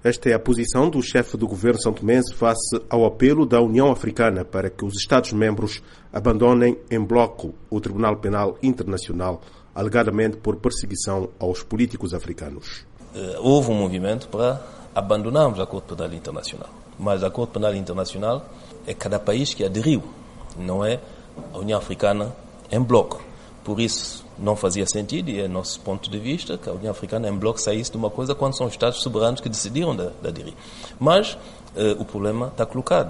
Esta é a posição do chefe do governo são-tomense face ao apelo da União Africana para que os Estados-membros abandonem em bloco o Tribunal Penal Internacional, alegadamente por perseguição aos políticos africanos. Houve um movimento para abandonarmos a Corte Penal Internacional, mas a Corte Penal Internacional é cada país que aderiu, não é a União Africana em bloco. Por isso, não fazia sentido, e é nosso ponto de vista, que a União Africana em bloco saísse de uma coisa quando são Estados soberanos que decidiram de aderir. Mas o problema está colocado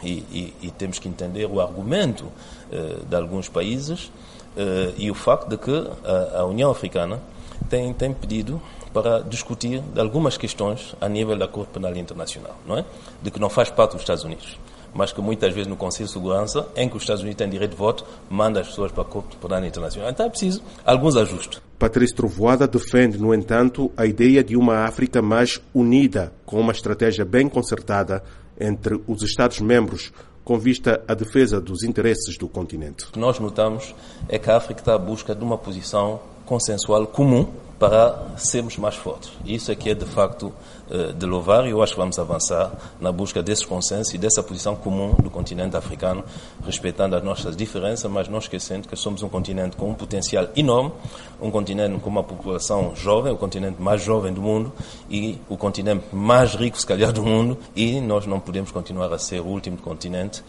e temos que entender o argumento de alguns países e o facto de que a União Africana tem pedido para discutir de algumas questões a nível da Corte Penal Internacional, não é? De que não faz parte dos Estados Unidos, mas que muitas vezes no Conselho de Segurança, em que os Estados Unidos têm direito de voto, manda as pessoas para a Corte Penal Internacional. Então é preciso alguns ajustes. Patrício Trovoada defende, no entanto, a ideia de uma África mais unida, com uma estratégia bem concertada entre os Estados-membros, com vista à defesa dos interesses do continente. O que nós notamos é que a África está à busca de uma posição consensual comum para sermos mais fortes. Isso é que é, de facto, de louvar, e eu acho que vamos avançar na busca desses consensos e dessa posição comum do continente africano, respeitando as nossas diferenças, mas não esquecendo que somos um continente com um potencial enorme, um continente com uma população jovem, o continente mais jovem do mundo e o continente mais rico, se calhar, do mundo, e nós não podemos continuar a ser o último continente,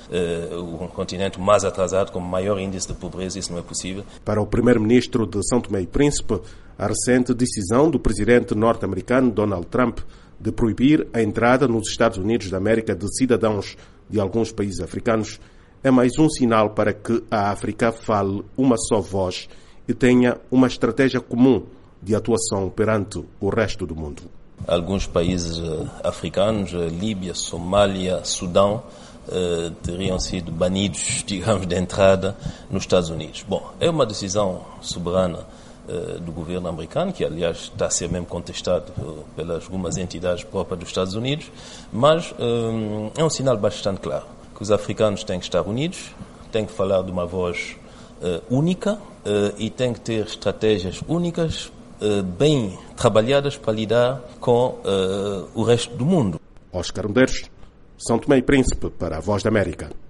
o continente mais atrasado, com maior índice de pobreza. Isso não é possível. Para o primeiro-ministro de São Tomé e Príncipe, a recente decisão do presidente norte-americano Donald Trump de proibir a entrada nos Estados Unidos da América de cidadãos de alguns países africanos é mais um sinal para que a África fale uma só voz e tenha uma estratégia comum de atuação perante o resto do mundo. Alguns países africanos, Líbia, Somália, Sudão, teriam sido banidos, digamos, de entrada nos Estados Unidos. Bom, é uma decisão soberana do governo americano, que aliás está a ser mesmo contestado pelas algumas entidades próprias dos Estados Unidos, mas é um sinal bastante claro, que os africanos têm que estar unidos, têm que falar de uma voz única e têm que ter estratégias únicas, bem trabalhadas para lidar com o resto do mundo. Oscar Medeiros, São Tomé e Príncipe, para a Voz da América.